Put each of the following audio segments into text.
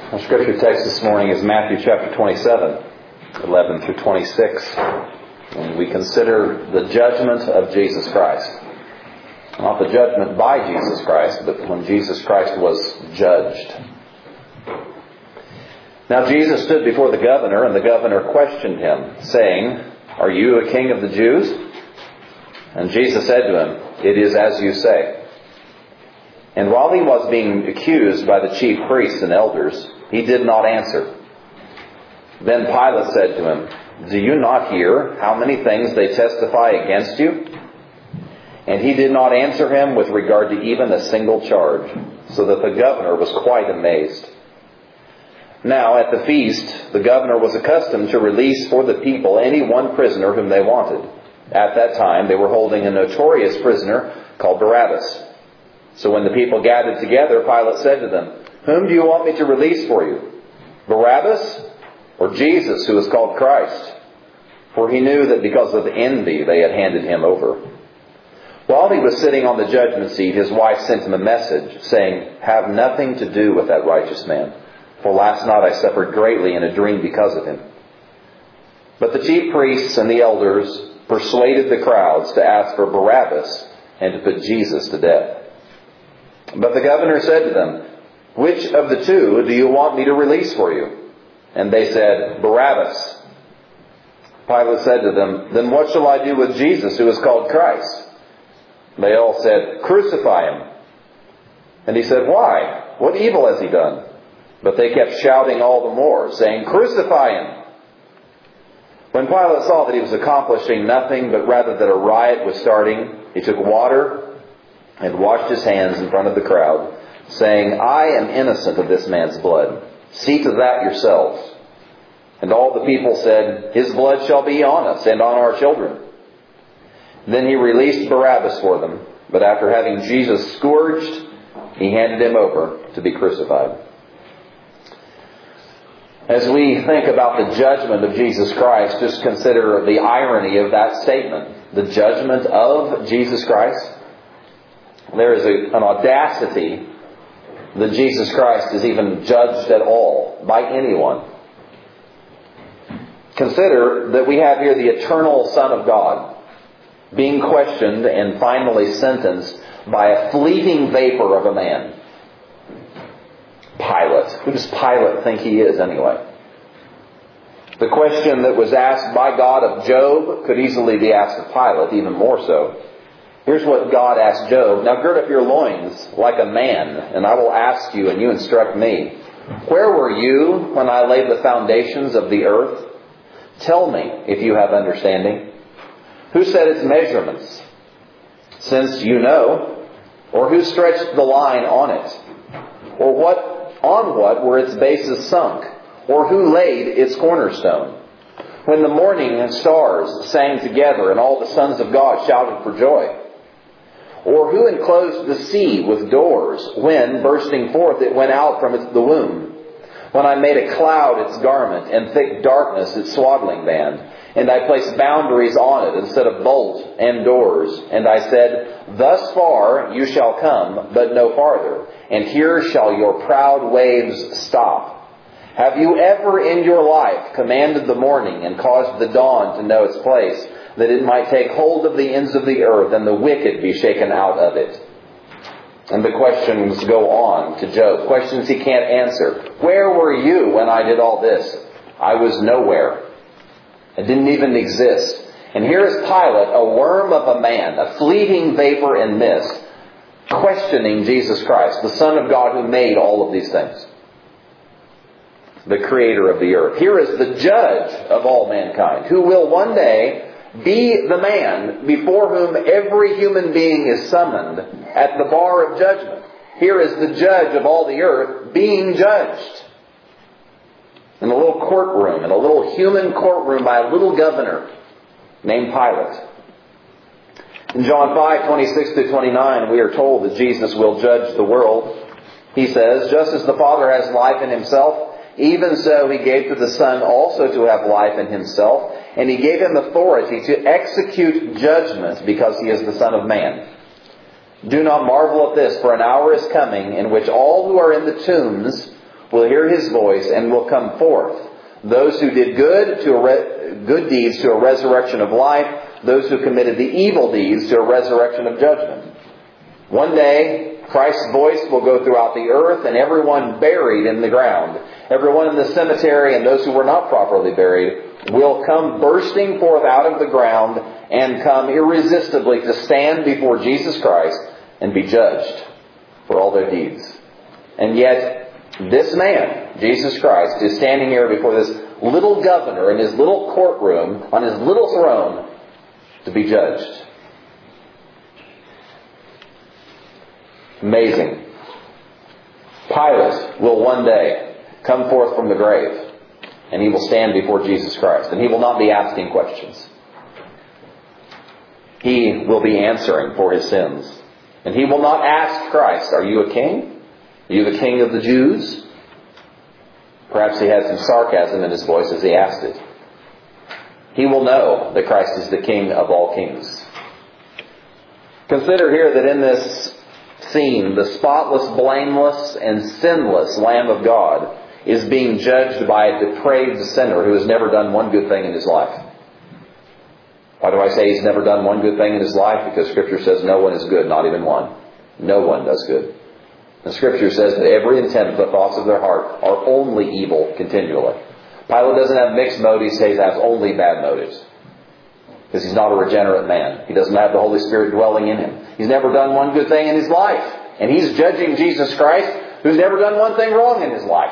Our scripture text this morning is Matthew chapter 27, 11 through 26. And we consider the judgment of Jesus Christ. Not the judgment by Jesus Christ, but when Jesus Christ was judged. Now Jesus stood before the governor, and the governor questioned him, saying, "Are you a king of the Jews?" And Jesus said to him, "It is as you say." And while he was being accused by the chief priests and elders, he did not answer. Then Pilate said to him, "Do you not hear how many things they testify against you?" And he did not answer him with regard to even a single charge, so that the governor was quite amazed. Now at the feast, the governor was accustomed to release for the people any one prisoner whom they wanted. At that time, they were holding a notorious prisoner called Barabbas. So when the people gathered together, Pilate said to them, "Whom do you want me to release for you? Barabbas or Jesus, who is called Christ?" For he knew that because of envy they had handed him over. While he was sitting on the judgment seat, his wife sent him a message, saying, "Have nothing to do with that righteous man, for last night I suffered greatly in a dream because of him." But the chief priests and the elders persuaded the crowds to ask for Barabbas and to put Jesus to death. But the governor said to them, "Which of the two do you want me to release for you?" And they said, "Barabbas." Pilate said to them, "Then what shall I do with Jesus, who is called Christ?" They all said, "Crucify him." And he said, "Why? What evil has he done?" But they kept shouting all the more, saying, "Crucify him." When Pilate saw that he was accomplishing nothing, but rather that a riot was starting, he took water and washed his hands in front of the crowd, saying, "I am innocent of this man's blood. See to that yourselves." And all the people said, "His blood shall be on us and on our children." Then he released Barabbas for them, but after having Jesus scourged, he handed him over to be crucified. As we think about the judgment of Jesus Christ, just consider the irony of that statement. The judgment of Jesus Christ. There is an audacity that Jesus Christ is even judged at all by anyone. Consider that we have here the eternal Son of God being questioned and finally sentenced by a fleeting vapor of a man. Pilate. Who does Pilate think he is anyway? The question that was asked by God of Job could easily be asked of Pilate, even more so. Here's what God asked Job. "Now gird up your loins like a man, and I will ask you, and you instruct me. Where were you when I laid the foundations of the earth? Tell me if you have understanding. Who set its measurements? Since you know. Or who stretched the line on it? Or on what were its bases sunk? Or who laid its cornerstone? When the morning stars sang together and all the sons of God shouted for joy? Or who enclosed the sea with doors when, bursting forth, it went out from the womb? When I made a cloud its garment and thick darkness its swaddling band, and I placed boundaries on it instead of bolt and doors, and I said, thus far you shall come, but no farther, and here shall your proud waves stop. Have you ever in your life commanded the morning and caused the dawn to know its place, that it might take hold of the ends of the earth and the wicked be shaken out of it?" And the questions go on to Job. Questions he can't answer. Where were you when I did all this? I was nowhere. I didn't even exist. And here is Pilate, a worm of a man, a fleeting vapor and mist, questioning Jesus Christ, the Son of God who made all of these things. The creator of the earth. Here is the judge of all mankind, who will one day be the man before whom every human being is summoned at the bar of judgment. Here is the judge of all the earth being judged in a little courtroom, in a little human courtroom by a little governor named Pilate. In John 5:26-29, we are told that Jesus will judge the world. He says, "Just as the Father has life in himself, even so he gave to the Son also to have life in himself, and he gave him authority to execute judgment because he is the Son of Man. Do not marvel at this, for an hour is coming in which all who are in the tombs will hear his voice and will come forth. Those who did good deeds to a resurrection of life, those who committed the evil deeds to a resurrection of judgment. One day, Christ's voice will go throughout the earth, and everyone buried in the ground, everyone in the cemetery, and those who were not properly buried, will come bursting forth out of the ground and come irresistibly to stand before Jesus Christ and be judged for all their deeds. And yet, this man, Jesus Christ, is standing here before this little governor in his little courtroom on his little throne to be judged. Amazing. Pilate will one day come forth from the grave, and he will stand before Jesus Christ, and he will not be asking questions. He will be answering for his sins. And he will not ask Christ, "Are you a king? Are you the king of the Jews?" Perhaps he had some sarcasm in his voice as he asked it. He will know that Christ is the King of all kings. Consider here that in this scene, the spotless, blameless, and sinless Lamb of God is being judged by a depraved sinner who has never done one good thing in his life. Why do I say he's never done one good thing in his life? Because Scripture says no one is good, not even one. No one does good. The Scripture says that every intent of the thoughts of their heart are only evil continually. Pilate doesn't have mixed motives, he has only bad motives. Because he's not a regenerate man. He doesn't have the Holy Spirit dwelling in him. He's never done one good thing in his life. And he's judging Jesus Christ, who's never done one thing wrong in his life.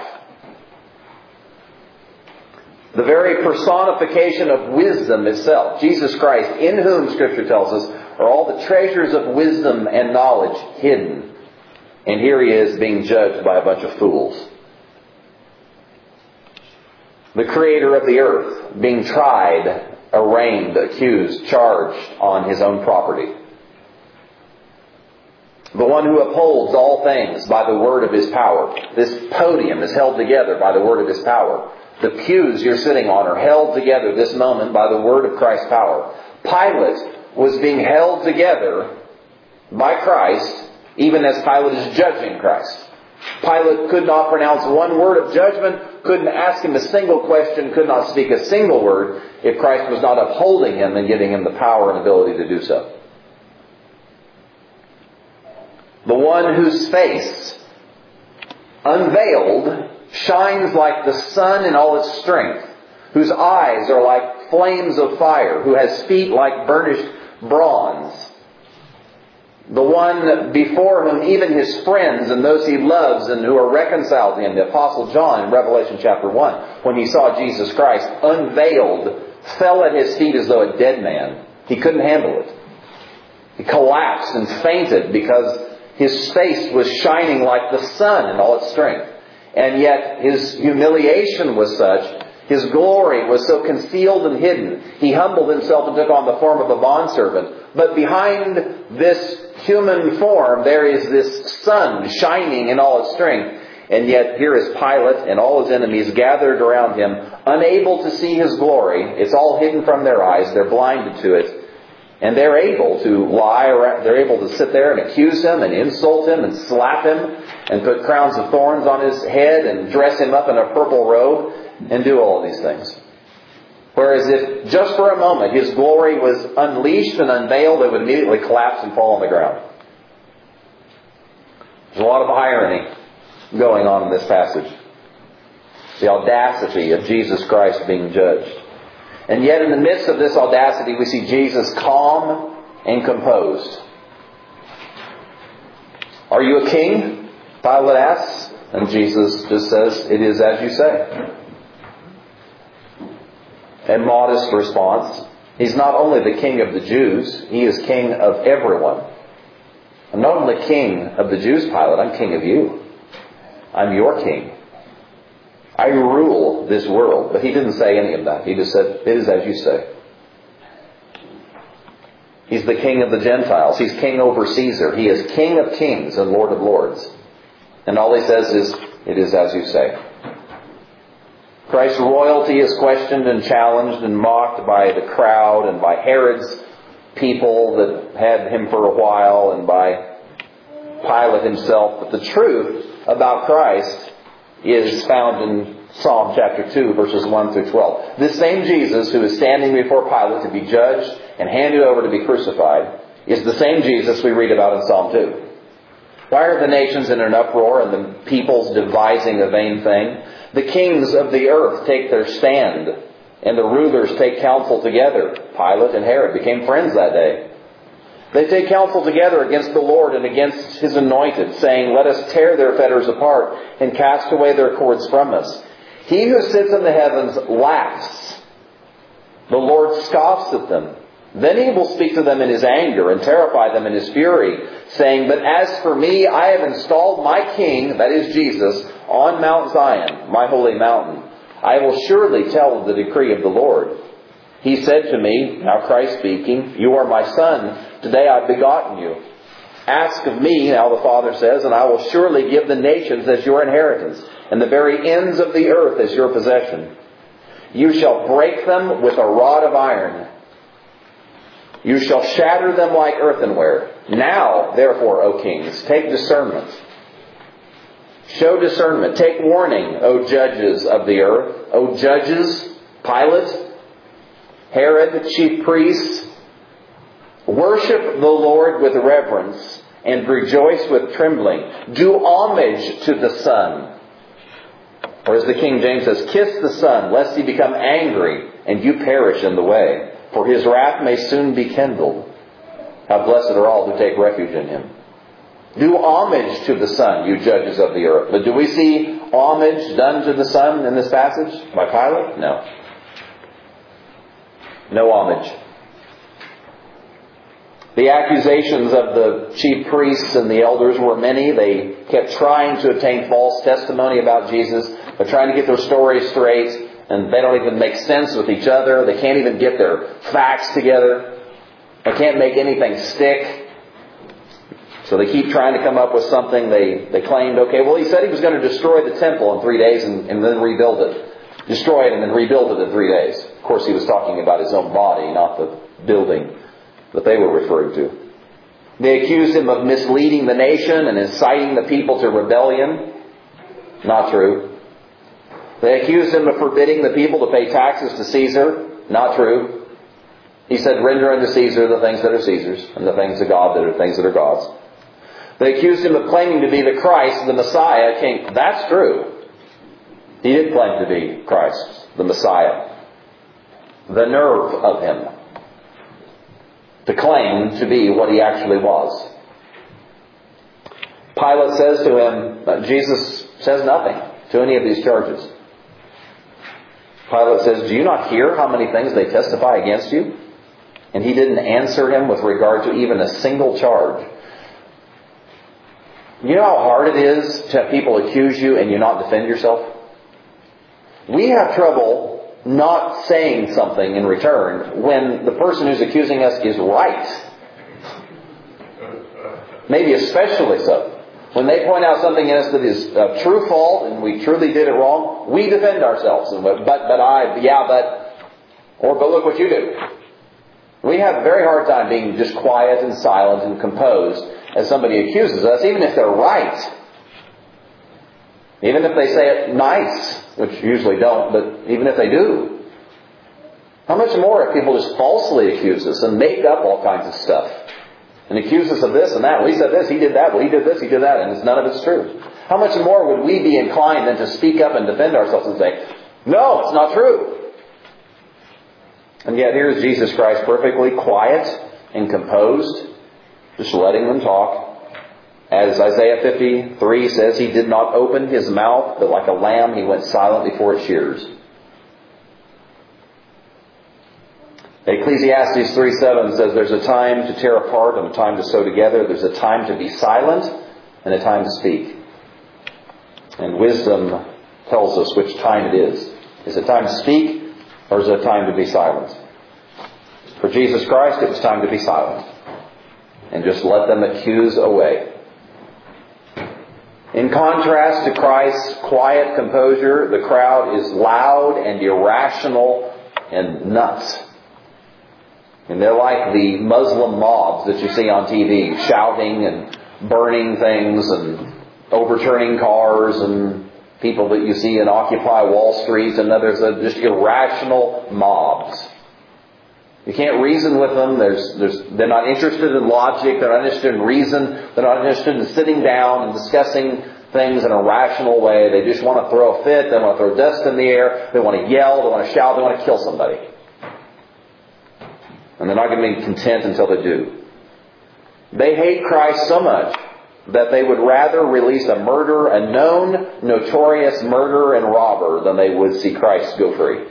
The very personification of wisdom itself, Jesus Christ, in whom Scripture tells us are all the treasures of wisdom and knowledge hidden. And here he is being judged by a bunch of fools. The Creator of the earth being tried, arraigned, accused, charged on his own property. The one who upholds all things by the word of his power. This podium is held together by the word of his power. The pews you're sitting on are held together this moment by the word of Christ's power. Pilate was being held together by Christ, even as Pilate is judging Christ. Pilate could not pronounce one word of judgment, couldn't ask him a single question, could not speak a single word if Christ was not upholding him and giving him the power and ability to do so. The one whose face, unveiled, shines like the sun in all its strength, whose eyes are like flames of fire, who has feet like burnished bronze. The one before whom even his friends and those he loves and who are reconciled to him, the Apostle John in Revelation chapter 1, when he saw Jesus Christ unveiled, fell at his feet as though a dead man. He couldn't handle it. He collapsed and fainted because his face was shining like the sun in all its strength. And yet his humiliation was such, his glory was so concealed and hidden. He humbled himself and took on the form of a bondservant. But behind this human form, there is this sun shining in all its strength. And yet here is Pilate and all his enemies gathered around him, unable to see his glory. It's all hidden from their eyes. They're blinded to it. And they're able to lie around, they're able to sit there and accuse him and insult him and slap him and put crowns of thorns on his head and dress him up in a purple robe and do all of these things. Whereas if just for a moment his glory was unleashed and unveiled, it would immediately collapse and fall on the ground. There's a lot of irony going on in this passage. The audacity of Jesus Christ being judged. And yet in the midst of this audacity, we see Jesus calm and composed. "Are you a king?" Pilate asks. And Jesus just says, "It is as you say." A modest response. He's not only the king of the Jews, he is king of everyone. I'm not only king of the Jews, Pilate, I'm king of you. I'm your king. I rule this world. But he didn't say any of that. He just said, "It is as you say." He's the king of the Gentiles. He's king over Caesar. He is king of kings and lord of lords. And all he says is, "It is as you say." Christ's royalty is questioned and challenged and mocked by the crowd and by Herod's people that had him for a while and by Pilate himself. But the truth about Christ is found in Psalm chapter 2, verses 1 through 12. This same Jesus who is standing before Pilate to be judged and handed over to be crucified is the same Jesus we read about in Psalm 2. Why are the nations in an uproar and the peoples devising a vain thing? The kings of the earth take their stand, and the rulers take counsel together. Pilate and Herod became friends that day. They take counsel together against the Lord and against His anointed, saying, "Let us tear their fetters apart and cast away their cords from us." He who sits in the heavens laughs. The Lord scoffs at them. Then He will speak to them in His anger and terrify them in His fury, saying, "But as for me, I have installed my King," that is Jesus, "on Mount Zion, my holy mountain. I will surely tell of the decree of the Lord. He said to me," now Christ speaking, "You are my Son. Today I have begotten you. Ask of me," now the Father says, "and I will surely give the nations as your inheritance, and the very ends of the earth as your possession. You shall break them with a rod of iron. You shall shatter them like earthenware. Now, therefore, O kings, take discernment. Show discernment. Take warning, O judges of the earth." O judges, Pilate, Herod, the chief priests, worship the Lord with reverence and rejoice with trembling. Do homage to the Son. Or as the King James says, "Kiss the Son, lest He become angry and you perish in the way. For His wrath may soon be kindled. How blessed are all who take refuge in Him." Do homage to the Son, you judges of the earth. But do we see homage done to the Son in this passage by Pilate? No. No homage. The accusations of the chief priests and the elders were many. They kept trying to obtain false testimony about Jesus. They're trying to get their stories straight, and they don't even make sense with each other. They can't even get their facts together. They can't make anything stick. So they keep trying to come up with something. They claimed, okay, well, He said He was going to destroy the temple in 3 days and then rebuild it. Destroy it and then rebuild it in 3 days. Of course, He was talking about His own body, not the building that they were referring to. They accused Him of misleading the nation and inciting the people to rebellion. Not true. They accused Him of forbidding the people to pay taxes to Caesar. Not true. He said, "Render unto Caesar the things that are Caesar's, and the things of God that are things that are God's." They accused Him of claiming to be the Christ, the Messiah, King. That's true. He did claim to be Christ, the Messiah. The nerve of Him to claim to be what He actually was. Pilate says to Him, Jesus says nothing to any of these charges. Pilate says, "Do you not hear how many things they testify against you?" And He didn't answer him with regard to even a single charge. You know how hard it is to have people accuse you and you not defend yourself? We have trouble not saying something in return when the person who's accusing us is right. Maybe especially so. When they point out something in us that is a true fault and we truly did it wrong, we defend ourselves. But look what you do. We have a very hard time being just quiet and silent and composed as somebody accuses us, even if they're right. Even if they say it nice, which usually don't, but even if they do. How much more if people just falsely accuse us and make up all kinds of stuff and accuse us of this and that? Well, he said this, he did that, well, he did this, he did that, and none of it's true. How much more would we be inclined then to speak up and defend ourselves and say, "No, it's not true"? And yet here's Jesus Christ perfectly quiet and composed, just letting them talk. As Isaiah 53 says, He did not open His mouth, but like a lamb He went silent before its shears. Ecclesiastes 3:7 says there's a time to tear apart and a time to sew together. There's a time to be silent and a time to speak. And wisdom tells us which time it is. Is it time to speak or is it time to be silent? For Jesus Christ, it was time to be silent and just let them accuse away. In contrast to Christ's quiet composure, the crowd is loud and irrational and nuts. And they're like the Muslim mobs that you see on TV, shouting and burning things and overturning cars and People that you see in Occupy Wall Street and others are just irrational mobs. You can't reason with them. They're not interested in logic. They're not interested in reason. They're not interested in sitting down and discussing things in a rational way. They just want to throw a fit. They want to throw dust in the air. They want to yell. They want to shout. They want to kill somebody. And they're not going to be content until they do. They hate Christ so much that they would rather release a murderer, a known, notorious murderer and robber, than they would see Christ go free.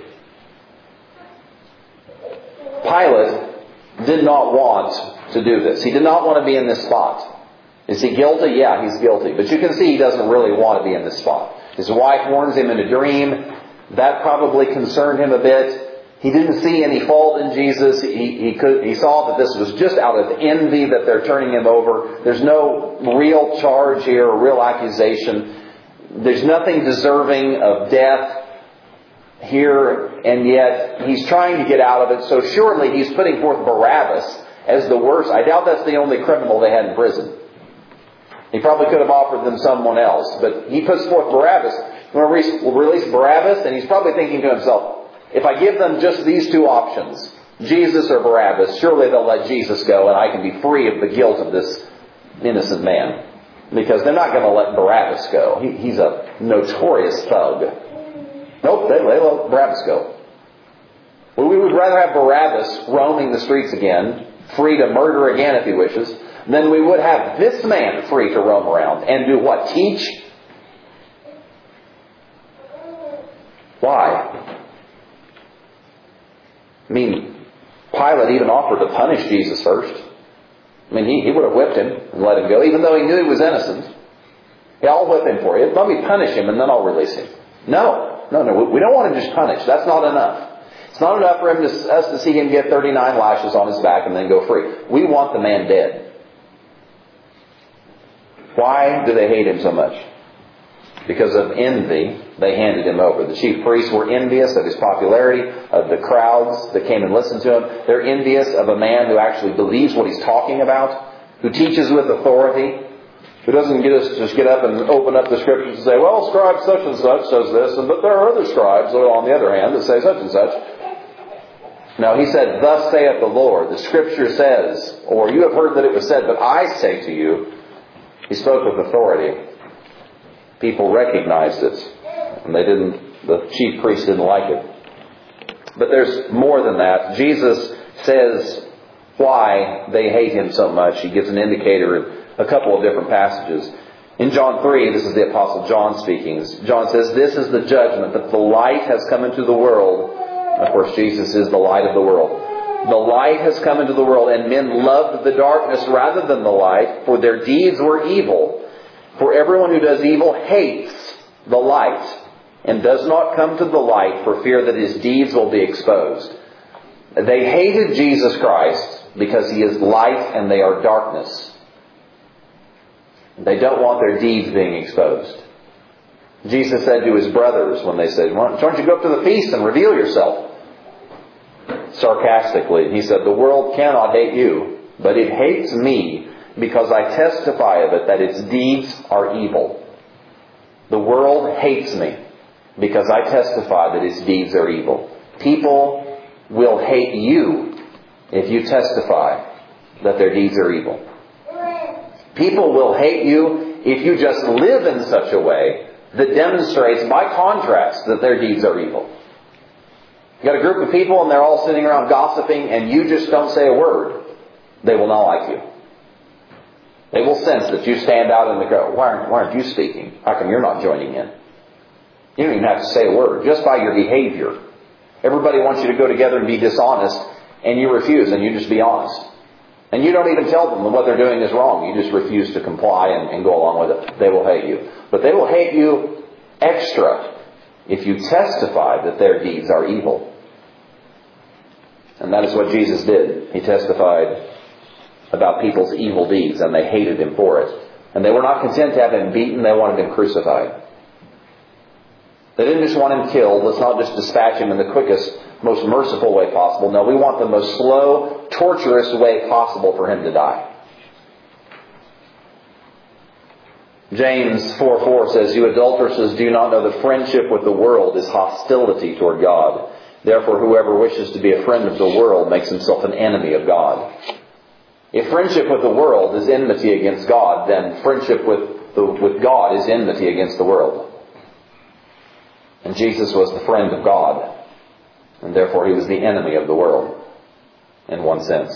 Pilate did not want to do this. He did not want to be in this spot. Is he guilty? Yeah, he's guilty. But you can see he doesn't really want to be in this spot. His wife warns him in a dream. That probably concerned him a bit. He didn't see any fault in Jesus. He saw that this was just out of envy that they're turning him over. There's no real charge here, or real accusation. There's nothing deserving of death here, and yet he's trying to get out of it. So surely he's putting forth Barabbas as the worst. I doubt that's the only criminal they had in prison. He probably could have offered them someone else, but he puts forth Barabbas. We'll release Barabbas, and he's probably thinking to himself, if I give them just these two options, Jesus or Barabbas, surely they'll let Jesus go and I can be free of the guilt of this innocent man. Because they're not going to let Barabbas go. He's a notorious thug. Nope, they let Barabbas go. Well, we would rather have Barabbas roaming the streets again, free to murder again if he wishes, than we would have this man free to roam around and do what? Teach? Why? I mean, Pilate even offered to punish Jesus first. I mean, he would have whipped him and let him go, even though he knew he was innocent. Yeah, I'll whip him for you. Let me punish him and then I'll release him. No. We don't want to just punish. That's not enough. It's not enough for us to see him get 39 lashes on his back and then go free. We want the man dead. Why do they hate him so much? Because of envy, they handed him over. The chief priests were envious of his popularity, of the crowds that came and listened to him. They're envious of a man who actually believes what he's talking about, who teaches with authority, who doesn't just get up and open up the Scriptures and say, well, scribe such and such says this, but there are other scribes, on the other hand, that say such and such. No, he said, thus saith the Lord. The Scripture says, or you have heard that it was said, but I say to you. He spoke with authority. People recognized it. And the chief priests didn't like it. But there's more than that. Jesus says why they hate him so much. He gives an indicator in a couple of different passages. In John 3, this is the Apostle John speaking. John says, this is the judgment, that the light has come into the world. Of course, Jesus is the light of the world. The light has come into the world, and men loved the darkness rather than the light, for their deeds were evil. For everyone who does evil hates the light, and does not come to the light for fear that his deeds will be exposed. They hated Jesus Christ because he is light and they are darkness. They don't want their deeds being exposed. Jesus said to his brothers when they said, why don't you go up to the feast and reveal yourself? Sarcastically, he said, the world cannot hate you, but it hates me because I testify of it that its deeds are evil. The world hates me because I testify that its deeds are evil. People will hate you if you testify that their deeds are evil. People will hate you if you just live in such a way that demonstrates by contrast that their deeds are evil. You got a group of people and they're all sitting around gossiping and you just don't say a word. They will not like you. They will sense that you stand out in the crowd. Why aren't you speaking? How come you're not joining in? You don't even have to say a word. Just by your behavior. Everybody wants you to go together and be dishonest, and you refuse and you just be honest. And you don't even tell them what they're doing is wrong. You just refuse to comply and go along with it. They will hate you. But they will hate you extra if you testify that their deeds are evil. And that is what Jesus did. He testified about people's evil deeds, and they hated him for it. And they were not content to have him beaten, they wanted him crucified. They didn't just want him killed. Let's not just dispatch him in the quickest, most merciful way possible. No, we want the most slow, torturous way possible for him to die. James 4:4 says, "You adulteresses, do you not know that friendship with the world is hostility toward God? Therefore, whoever wishes to be a friend of the world makes himself an enemy of God." If friendship with the world is enmity against God, then friendship with God is enmity against the world. And Jesus was the friend of God, and therefore He was the enemy of the world, in one sense.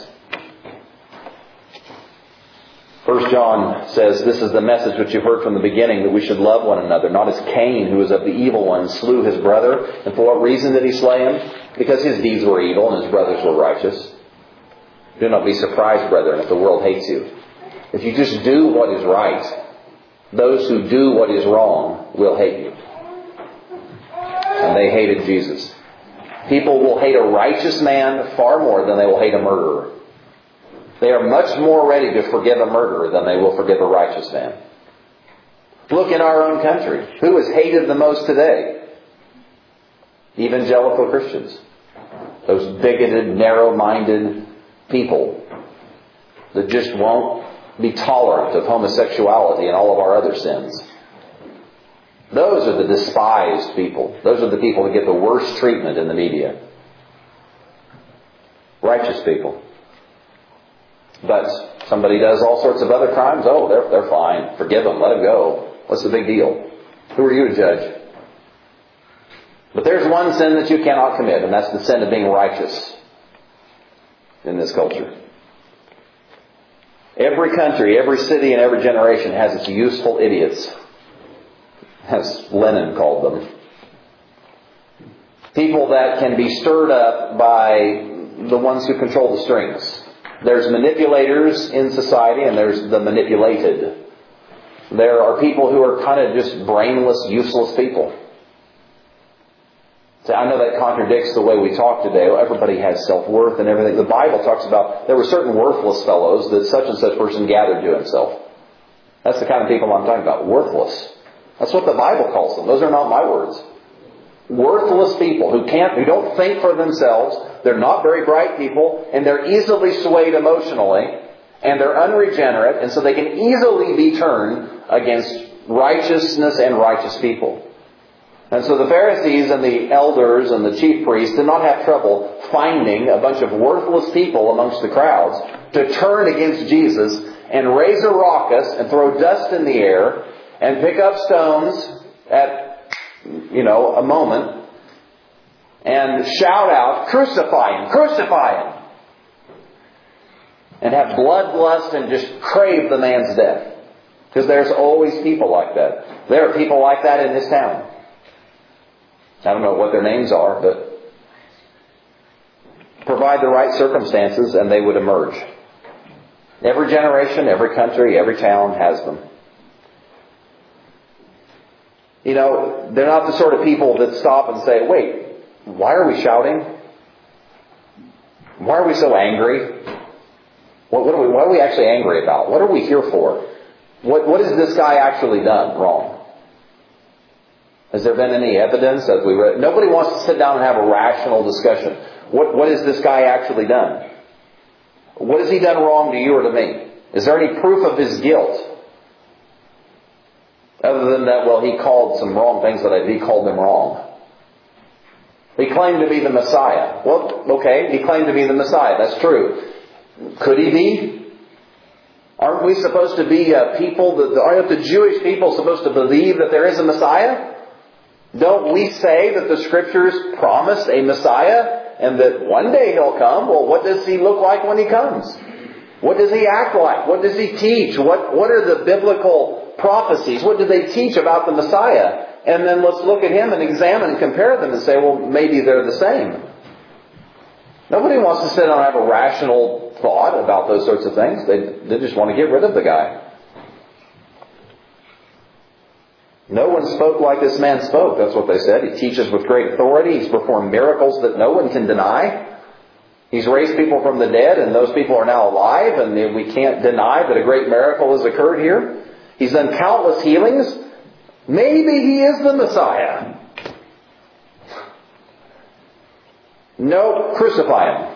1 John says, "This is the message which you've heard from the beginning, that we should love one another, not as Cain, who was of the evil one, slew his brother." And for what reason did he slay him? Because his deeds were evil and his brothers were righteous. Do not be surprised, brethren, if the world hates you. If you just do what is right, those who do what is wrong will hate you. And they hated Jesus. People will hate a righteous man far more than they will hate a murderer. They are much more ready to forgive a murderer than they will forgive a righteous man. Look in our own country. Who is hated the most today? Evangelical Christians. Those bigoted, narrow-minded people that just won't be tolerant of homosexuality and all of our other sins. Those are the despised people. Those are the people that get the worst treatment in the media. Righteous people. But somebody does all sorts of other crimes. Oh, they're fine. Forgive them. Let them go. What's the big deal? Who are you to judge? But there's one sin that you cannot commit, and that's the sin of being righteous in this culture. Every country, every city, and every generation has its useful idiots, as Lenin called them. People that can be stirred up by the ones who control the strings. There's manipulators in society, and there's the manipulated. There are people who are kind of just brainless, useless people. So I know that contradicts the way we talk today. Everybody has self-worth and everything. The Bible talks about there were certain worthless fellows that such and such person gathered to himself. That's the kind of people I'm talking about. Worthless. That's what the Bible calls them. Those are not my words. Worthless people who don't think for themselves. They're not very bright people, and they're easily swayed emotionally, and they're unregenerate, and so they can easily be turned against righteousness and righteous people. And so the Pharisees and the elders and the chief priests did not have trouble finding a bunch of worthless people amongst the crowds to turn against Jesus and raise a ruckus and throw dust in the air and pick up stones at, a moment and shout out, "Crucify Him! Crucify Him!" And have bloodlust and just crave the man's death. Because there's always people like that. There are people like that in this town. I don't know what their names are, but provide the right circumstances and they would emerge. Every generation, every country, every town has them. They're not the sort of people that stop and say, "Wait, why are we shouting? Why are we so angry? What are we actually angry about? What are we here for? What has this guy actually done wrong?" Has there been any evidence as we read? Nobody wants to sit down and have a rational discussion. What has this guy actually done? What has he done wrong to you or to me? Is there any proof of his guilt? Other than that, he called some wrong things that he called them wrong. He claimed to be the Messiah. Well, okay, he claimed to be the Messiah. That's true. Could he be? Aren't we supposed to be aren't the Jewish people supposed to believe that there is a Messiah? Don't we say that the Scriptures promise a Messiah and that one day He'll come? Well, what does He look like when He comes? What does He act like? What does He teach? What are the biblical prophecies? What do they teach about the Messiah? And then let's look at Him and examine and compare them and say, well, maybe they're the same. Nobody wants to sit down and have a rational thought about those sorts of things. They just want to get rid of the guy. No one spoke like this man spoke. That's what they said. He teaches with great authority. He's performed miracles that no one can deny. He's raised people from the dead, and those people are now alive, and we can't deny that a great miracle has occurred here. He's done countless healings. Maybe He is the Messiah. No, crucify Him.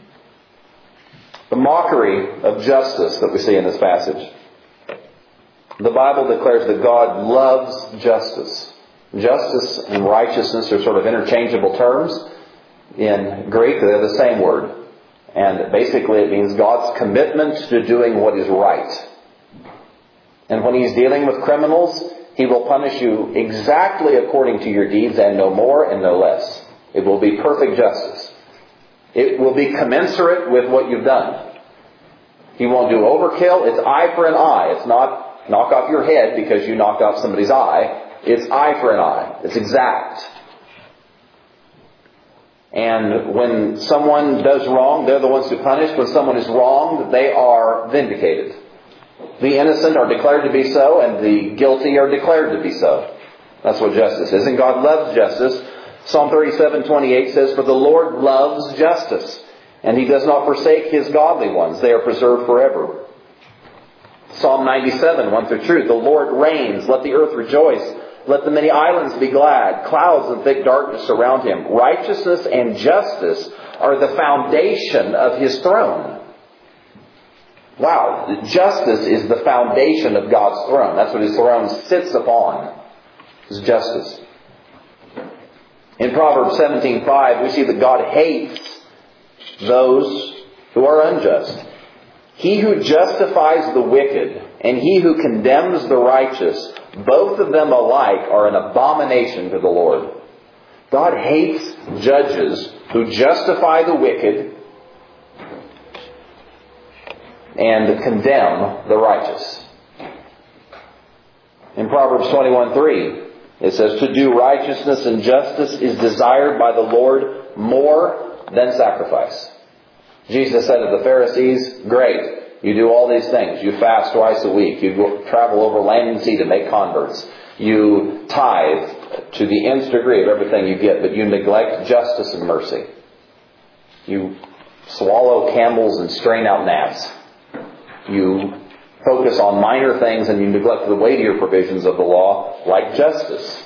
The mockery of justice that we see in this passage. The Bible declares that God loves justice. Justice and righteousness are sort of interchangeable terms. In Greek, they're the same word. And basically it means God's commitment to doing what is right. And when He's dealing with criminals, He will punish you exactly according to your deeds, and no more and no less. It will be perfect justice. It will be commensurate with what you've done. He won't do overkill. It's eye for an eye. It's not knock off your head because you knocked off somebody's eye. It's eye for an eye. It's exact. And when someone does wrong, they're the ones who punish. When someone is wronged, they are vindicated. The innocent are declared to be so, and the guilty are declared to be so. That's what justice is. And God loves justice. Psalm 37:28 says, "For the Lord loves justice, and He does not forsake His godly ones. They are preserved forever." Psalm 97, 1-2, "The Lord reigns. Let the earth rejoice. Let the many islands be glad. Clouds and thick darkness surround Him. Righteousness and justice are the foundation of His throne." Wow. Justice is the foundation of God's throne. That's what His throne sits upon, is justice. In Proverbs 17:5, we see that God hates those who are unjust. He who justifies the wicked and he who condemns the righteous, both of them alike are an abomination to the Lord. God hates judges who justify the wicked and condemn the righteous. In Proverbs 21:3, it says, "To do righteousness and justice is desired by the Lord more than sacrifice." Jesus said to the Pharisees, "Great, you do all these things. You fast twice a week. You travel over land and sea to make converts. You tithe to the nth degree of everything you get, but you neglect justice and mercy. You swallow camels and strain out gnats. You focus on minor things and you neglect the weightier provisions of the law, like justice."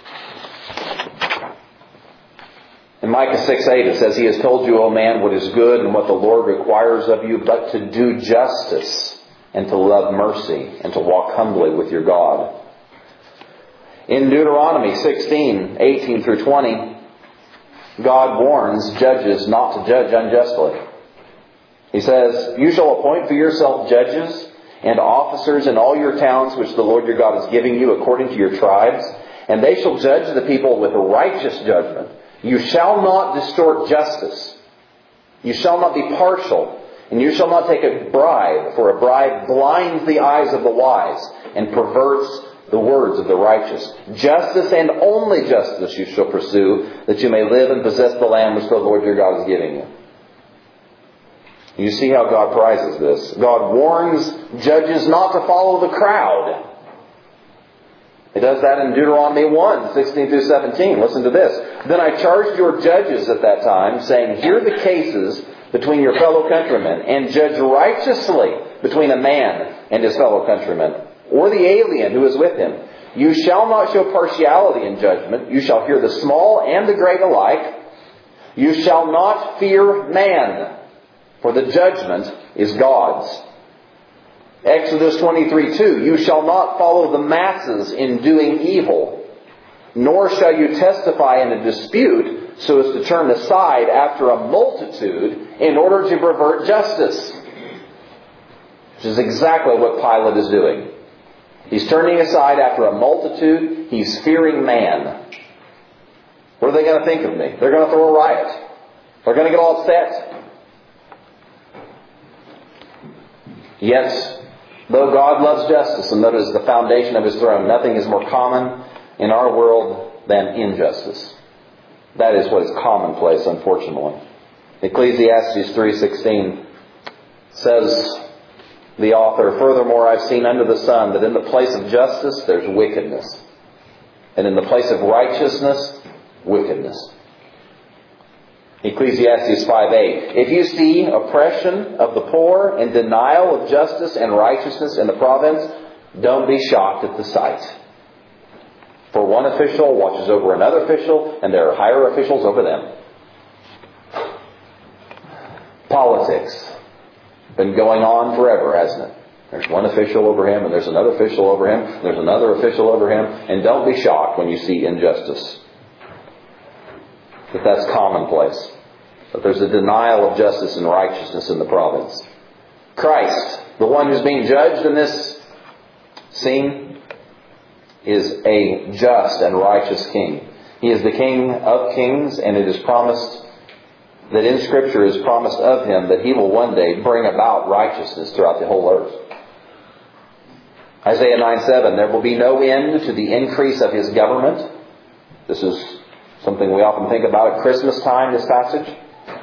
In Micah 6:8 it says, "He has told you, O man, what is good and what the Lord requires of you, but to do justice and to love mercy and to walk humbly with your God." In Deuteronomy 16:18-20, God warns judges not to judge unjustly. He says, "You shall appoint for yourself judges and officers in all your towns which the Lord your God is giving you according to your tribes, and they shall judge the people with righteous judgment. You shall not distort justice. You shall not be partial, and you shall not take a bribe, for a bribe blinds the eyes of the wise and perverts the words of the righteous. Justice and only justice you shall pursue, that you may live and possess the land which the Lord your God is giving you." You see how God prizes this. God warns judges not to follow the crowd. He does that in Deuteronomy 1:16-17. Listen to this. "Then I charged your judges at that time, saying, hear the cases between your fellow countrymen, and judge righteously between a man and his fellow countrymen, or the alien who is with him. You shall not show partiality in judgment. You shall hear the small and the great alike. You shall not fear man, for the judgment is God's." Exodus 23:2, "You shall not follow the masses in doing evil, nor shall you testify in a dispute so as to turn aside after a multitude in order to pervert justice." Which is exactly what Pilate is doing. He's turning aside after a multitude. He's fearing man. What are they going to think of me? They're going to throw a riot. They're going to get all upset. Yet, though God loves justice, and that is the foundation of His throne, nothing is more common in our world than injustice. That is what is commonplace, unfortunately. Ecclesiastes 3:16 says, the author, "Furthermore, I've seen under the sun that in the place of justice there's wickedness, and in the place of righteousness, wickedness." Ecclesiastes 5:8, "If you see oppression of the poor and denial of justice and righteousness in the province, don't be shocked at the sight. For one official watches over another official, and there are higher officials over them." Politics. Been going on forever, hasn't it? There's one official over him, and there's another official over him, and there's another official over him. And don't be shocked when you see injustice. That that's commonplace. But there's a denial of justice and righteousness in the province. Christ, the one who's being judged in this scene, is a just and righteous king. He is the King of kings, and it is promised that in Scripture is promised of him that he will one day bring about righteousness throughout the whole earth. Isaiah 9:7, there will be no end to the increase of his government. This is something we often think about at Christmas time, this passage.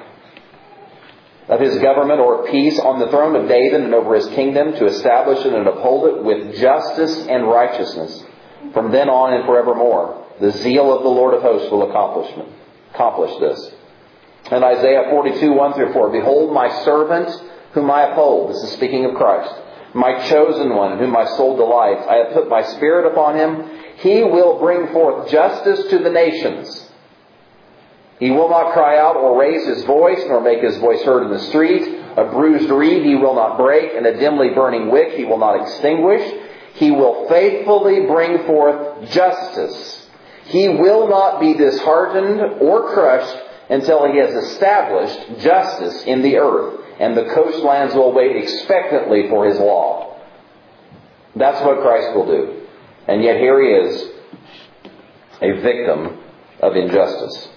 Of his government or peace on the throne of David and over his kingdom, to establish it and uphold it with justice and righteousness from then on and forevermore. The zeal of the Lord of hosts will accomplish this. And Isaiah 42:1-4, behold my servant whom I uphold. This is speaking of Christ. My chosen one in whom my soul delights. I have put my spirit upon him. He will bring forth justice to the nations. He will not cry out or raise his voice, nor make his voice heard in the street. A bruised reed he will not break, and a dimly burning wick he will not extinguish. He will faithfully bring forth justice. He will not be disheartened or crushed until he has established justice in the earth, and the coastlands will wait expectantly for his law. That's what Christ will do. And yet here he is, a victim of injustice.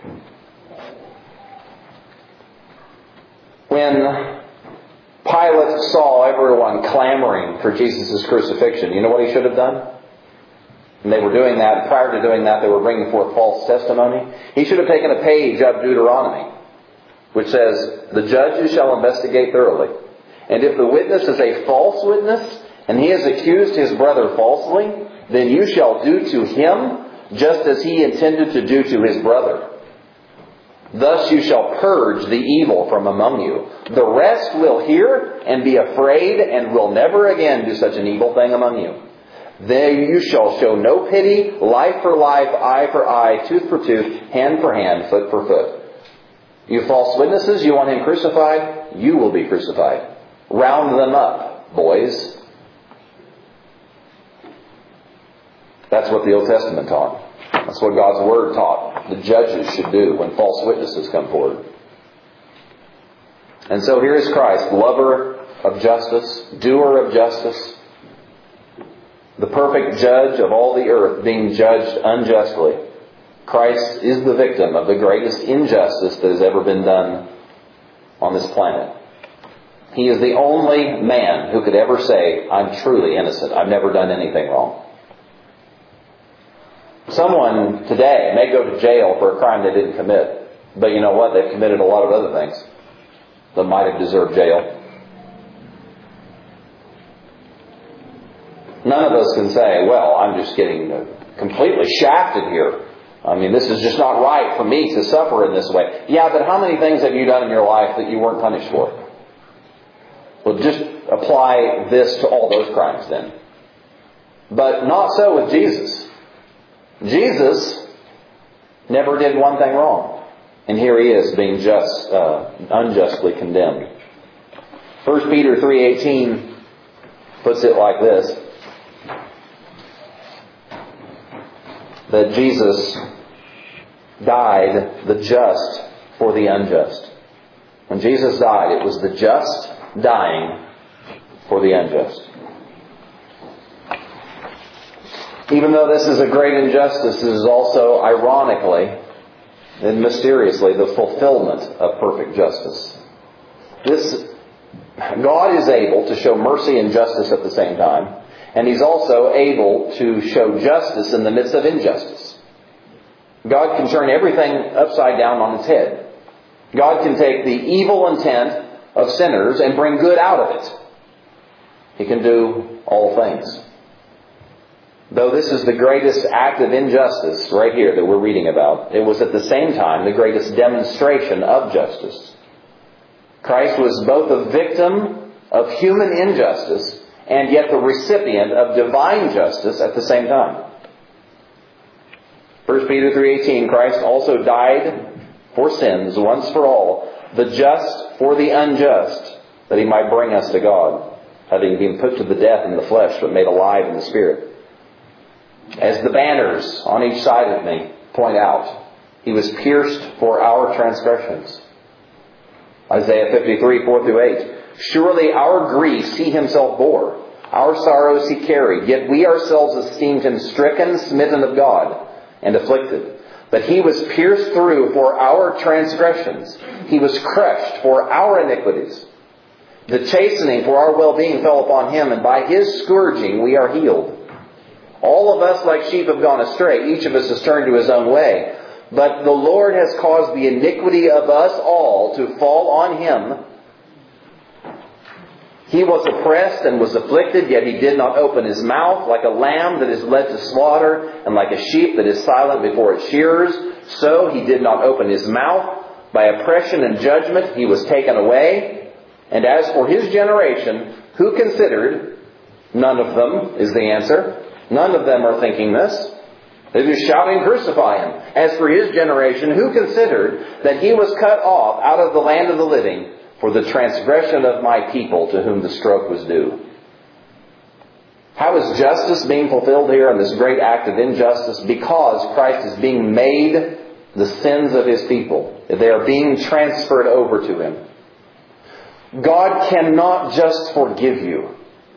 When Pilate saw everyone clamoring for Jesus' crucifixion, you know what he should have done? And they were doing that. Prior to doing that, they were bringing forth false testimony. He should have taken a page out of Deuteronomy, which says, the judges shall investigate thoroughly. And if the witness is a false witness, and he has accused his brother falsely, then you shall do to him just as he intended to do to his brother. Thus you shall purge the evil from among you. The rest will hear and be afraid, and will never again do such an evil thing among you. There you shall show no pity, life for life, eye for eye, tooth for tooth, hand for hand, foot for foot. You false witnesses, you want him crucified? You will be crucified. Round them up, boys. That's what the Old Testament taught. That's what God's Word taught the judges should do when false witnesses come forward. And so here is Christ, lover of justice, doer of justice, the perfect judge of all the earth, being judged unjustly. Christ is the victim of the greatest injustice that has ever been done on this planet. He is the only man who could ever say, I'm truly innocent. I've never done anything wrong. Someone today may go to jail for a crime they didn't commit. But you know what? They've committed a lot of other things that might have deserved jail. None of us can say, well, I'm just getting completely shafted here. I mean, this is just not right for me to suffer in this way. Yeah, but how many things have you done in your life that you weren't punished for? Well, just apply this to all those crimes then. But not so with Jesus. Jesus never did one thing wrong. And here he is being unjustly condemned. 1 Peter 3:18 puts it like this. That Jesus died the just for the unjust. When Jesus died, it was the just dying for the unjust. Even though this is a great injustice, this is also, ironically and mysteriously, the fulfillment of perfect justice. God is able to show mercy and justice at the same time. And He's also able to show justice in the midst of injustice. God can turn everything upside down on its head. God can take the evil intent of sinners and bring good out of it. He can do all things. Though this is the greatest act of injustice right here that we're reading about, it was at the same time the greatest demonstration of justice. Christ was both a victim of human injustice and yet the recipient of divine justice at the same time. 1 Peter 3:18, Christ also died for sins once for all, the just for the unjust, that He might bring us to God. having been put to the death in the flesh, but made alive in the Spirit. As the banners on each side of me point out, He was pierced for our transgressions. Isaiah 53, 4-8. Surely our griefs He Himself bore, our sorrows He carried, yet we ourselves esteemed Him stricken, smitten of God, and afflicted. But He was pierced through for our transgressions. He was crushed for our iniquities. The chastening for our well-being fell upon Him, and by His scourging we are healed. All of us like sheep have gone astray. Each of us has turned to his own way. But the Lord has caused the iniquity of us all to fall on Him. He was oppressed and was afflicted, yet He did not open His mouth. Like a lamb that is led to slaughter, and like a sheep that is silent before its shearers, so He did not open His mouth. By oppression and judgment He was taken away. And as for His generation, who considered? None of them is the answer. None of them are thinking this. They're just shouting, crucify Him. As for His generation, who considered that He was cut off out of the land of the living for the transgression of my people to whom the stroke was due? How is justice being fulfilled here in this great act of injustice? Because Christ is being made the sins of His people. They are being transferred over to Him. God cannot just forgive you.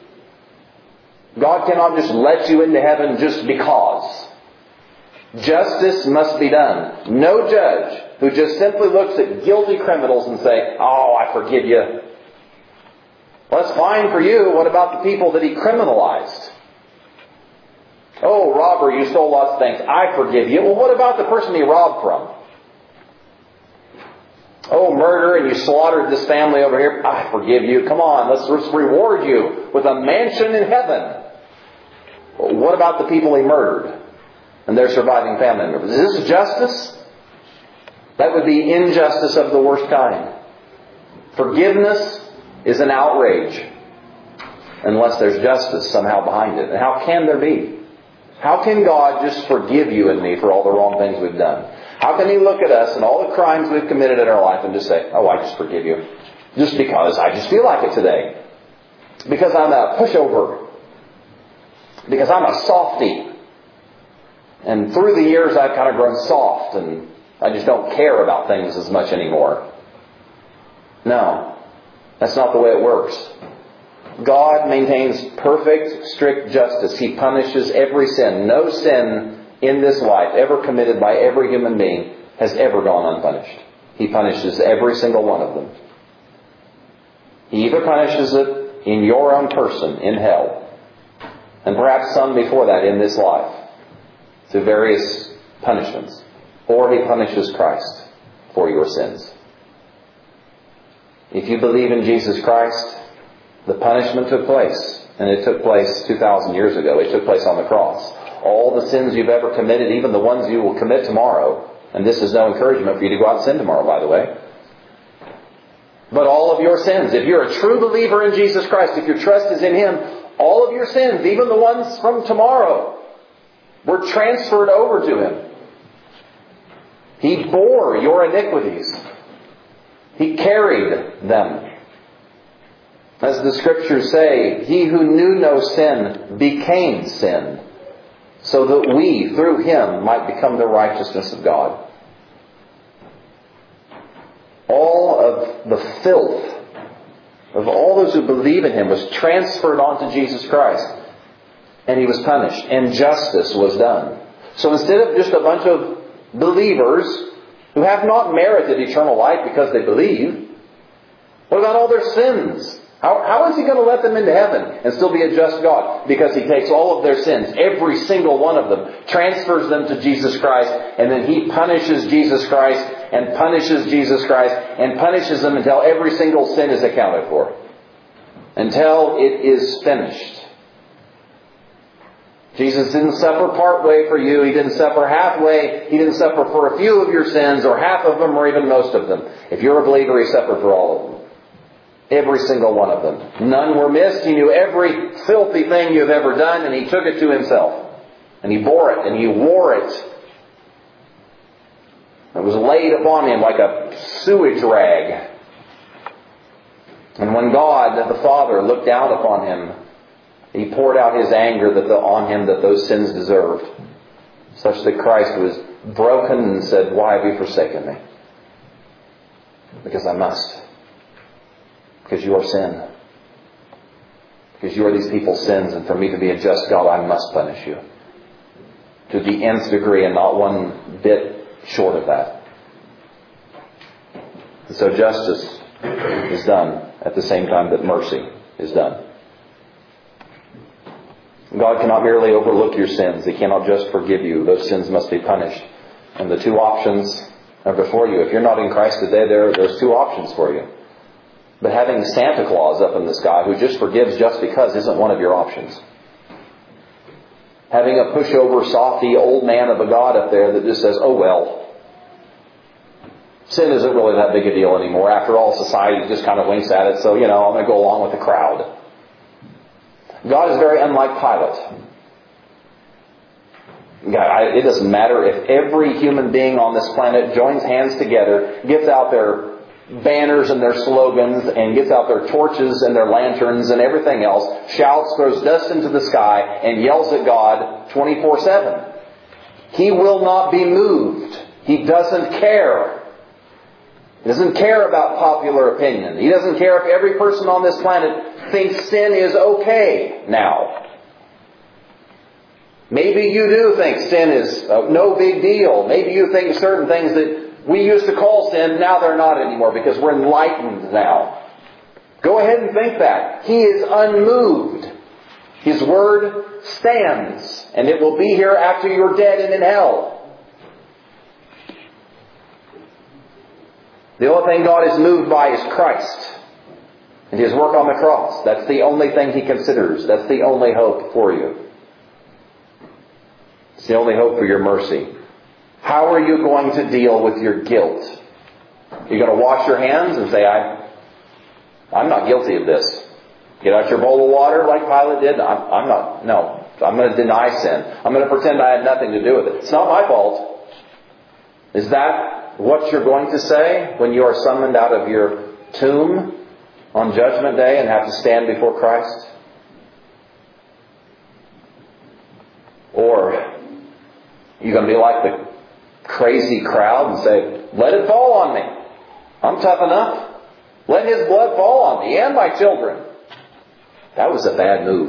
God cannot just let you into heaven just because. Justice must be done. No judge who just simply looks at guilty criminals and say, oh, I forgive you. Well, that's fine for you. What about the people that He criminalized? Oh, robber, you stole lots of things. I forgive you. Well, what about the person He robbed from? Oh, murder, and you slaughtered this family over here. I forgive you. Come on, let's reward you with a mansion in heaven. What about the people He murdered and their surviving family members? Is this justice? That would be injustice of the worst kind. Forgiveness is an outrage unless there's justice somehow behind it. And how can there be? How can God just forgive you and me for all the wrong things we've done? How can He look at us and all the crimes we've committed in our life and just say, oh, I just forgive you. Just because I just feel like it today. Because I'm a pushover. Because I'm a softie. And through the years I've kind of grown soft and I just don't care about things as much anymore. No. That's not the way it works. God maintains perfect, strict justice. He punishes every sin. No sin in this life ever committed by every human being has ever gone unpunished. He punishes every single one of them. He either punishes it in your own person, in hell, and perhaps some before that in this life, through various punishments, or He punishes Christ for your sins. If you believe in Jesus Christ, the punishment took place, and it took place 2,000 years ago. It took place on the cross. All the sins you've ever committed, even the ones you will commit tomorrow, and this is no encouragement for you to go out and sin tomorrow, by the way, but all of your sins, if you're a true believer in Jesus Christ, if your trust is in Him, all of your sins, even the ones from tomorrow, were transferred over to Him. He bore your iniquities. He carried them. As the Scriptures say, He who knew no sin became sin, so that we, through Him, might become the righteousness of God. All of the filth of all those who believe in Him was transferred onto Jesus Christ. And He was punished. And justice was done. So instead of just a bunch of believers who have not merited eternal life because they believe, what about all their sins? How is He going to let them into heaven and still be a just God? Because He takes all of their sins, every single one of them, transfers them to Jesus Christ, and then He punishes Jesus Christ, and punishes Jesus Christ, and punishes them until every single sin is accounted for. Until it is finished. Jesus didn't suffer part way for you. He didn't suffer halfway. He didn't suffer for a few of your sins, or half of them, or even most of them. If you're a believer, He suffered for all of them. Every single one of them. None were missed. He knew every filthy thing you've ever done, and He took it to Himself. And He bore it, and He wore it. It was laid upon Him like a sewage rag. And when God, the Father, looked down upon him, He poured out His anger on him that those sins deserved, such that Christ was broken and said, "Why have you forsaken me?" Because I must. Because you are sin. Because you are these people's sins, and for me to be a just God, I must punish you. To the nth degree, and not one bit short of that. And so justice is done at the same time that mercy is done. God cannot merely overlook your sins. He cannot just forgive you. Those sins must be punished. And the two options are before you. If you're not in Christ today, there's two options for you. But having Santa Claus up in the sky who just forgives just because isn't one of your options. Having a pushover, softy, old man of a God up there that just says, "Oh well, sin isn't really that big a deal anymore. After all, society just kind of winks at it, so, I'm going to go along with the crowd." God is very unlike Pilate. It doesn't matter if every human being on this planet joins hands together, gets out their banners and their slogans, and gets out their torches and their lanterns and everything else, shouts, throws dust into the sky, and yells at God 24/7. He will not be moved. He doesn't care. He doesn't care about popular opinion. He doesn't care if every person on this planet thinks sin is okay now. Maybe you do think sin is no big deal. Maybe you think certain things that we used to call sin, now they're not anymore because we're enlightened now. Go ahead and think that. He is unmoved. His word stands, and it will be here after you're dead and in hell. The only thing God is moved by is Christ and His work on the cross. That's the only thing He considers. That's the only hope for you. It's the only hope for your mercy. How are you going to deal with your guilt? You're going to wash your hands and say, I'm not guilty of this. Get out your bowl of water like Pilate did. I'm not. No. I'm going to deny sin. I'm going to pretend I had nothing to do with it. It's not my fault. Is that what you're going to say when you are summoned out of your tomb on Judgment Day and have to stand before Christ? Or you're going to be like the crazy crowd and say, "Let it fall on me. I'm tough enough. Let His blood fall on me and my children." That was a bad move.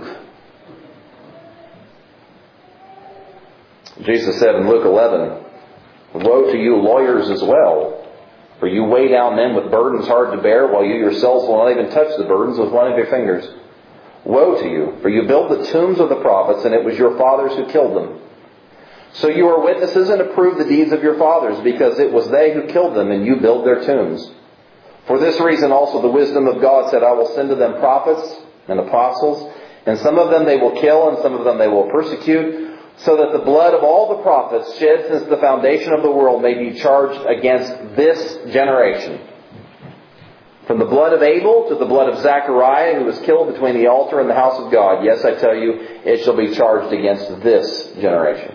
Jesus said in Luke 11, "Woe to you lawyers as well, for you weigh down men with burdens hard to bear, while you yourselves will not even touch the burdens with one of your fingers. Woe to you, for you build the tombs of the prophets, and it was your fathers who killed them. So you are witnesses and approve the deeds of your fathers, because it was they who killed them, and you build their tombs. For this reason also the wisdom of God said, I will send to them prophets and apostles, and some of them they will kill, and some of them they will persecute, so that the blood of all the prophets shed since the foundation of the world may be charged against this generation. From the blood of Abel to the blood of Zechariah, who was killed between the altar and the house of God. Yes, I tell you, it shall be charged against this generation."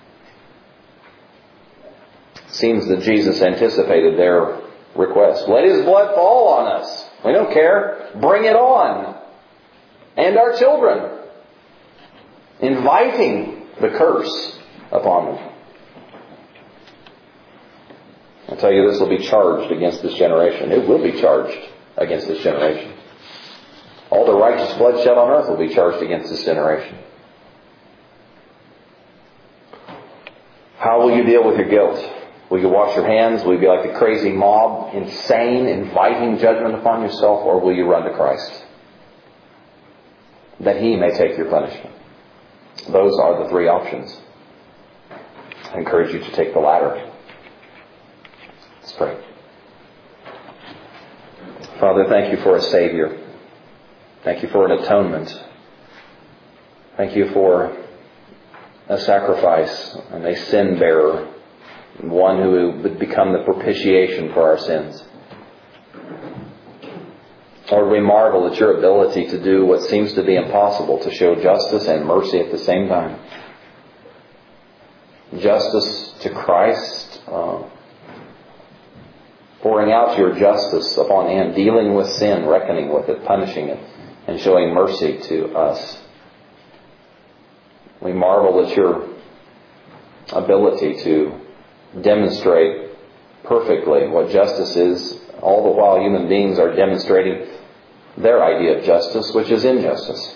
Seems that Jesus anticipated their request. Let His blood fall on us. We don't care. Bring it on. And our children. Inviting the curse upon them. I tell you, this will be charged against this generation. It will be charged against this generation. All the righteous blood shed on earth will be charged against this generation. How will you deal with your guilt? Will you wash your hands? Will you be like the crazy mob, insane, inviting judgment upon yourself? Or will you run to Christ, that He may take your punishment? Those are the three options. I encourage you to take the latter. Let's pray. Father, thank You for a Savior. Thank You for an atonement. Thank You for a sacrifice and a sin bearer. One who would become the propitiation for our sins. Lord, we marvel at Your ability to do what seems to be impossible, to show justice and mercy at the same time. Justice to Christ, pouring out your justice upon Him, dealing with sin, reckoning with it, punishing it, and showing mercy to us. We marvel at your ability to demonstrate perfectly what justice is, all the while human beings are demonstrating their idea of justice, which is injustice.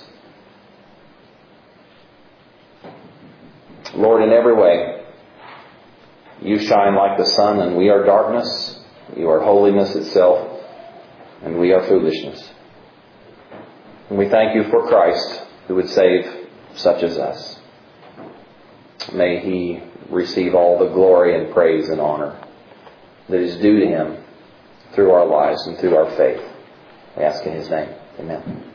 Lord, in every way, You shine like the sun, and we are darkness. You are holiness itself, and we are foolishness. And we thank You for Christ, who would save such as us. May He receive all the glory and praise and honor that is due to Him through our lives and through our faith. I ask in His name. Amen.